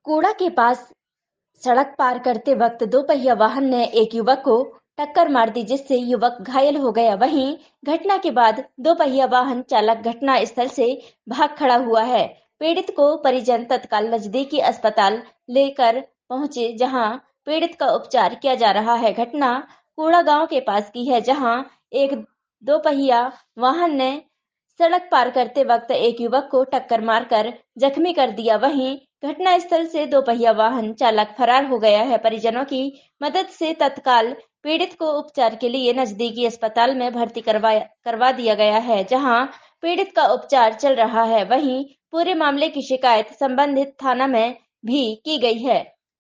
कूड़ा के पास सड़क पार करते वक्त दोपहिया वाहन ने एक युवक को टक्कर मार दी जिससे युवक घायल हो गया। वहीं घटना के बाद दोपहिया वाहन चालक घटना स्थल से भाग खड़ा हुआ है। पीड़ित को परिजन तत्काल नजदीकी अस्पताल लेकर पहुंचे जहां पीड़ित का उपचार किया जा रहा है। घटना कूड़ा गांव के पास की है जहां एक दोपहिया वाहन ने सड़क पार करते वक्त एक युवक को टक्कर मारकर जख्मी कर दिया। वहीं घटनास्थल से दोपहिया वाहन चालक फरार हो गया है। परिजनों की मदद से तत्काल पीड़ित को उपचार के लिए नजदीकी अस्पताल में भर्ती करवा दिया गया है जहां पीड़ित का उपचार चल रहा है। वहीं पूरे मामले की शिकायत संबंधित थाना में भी की गई है।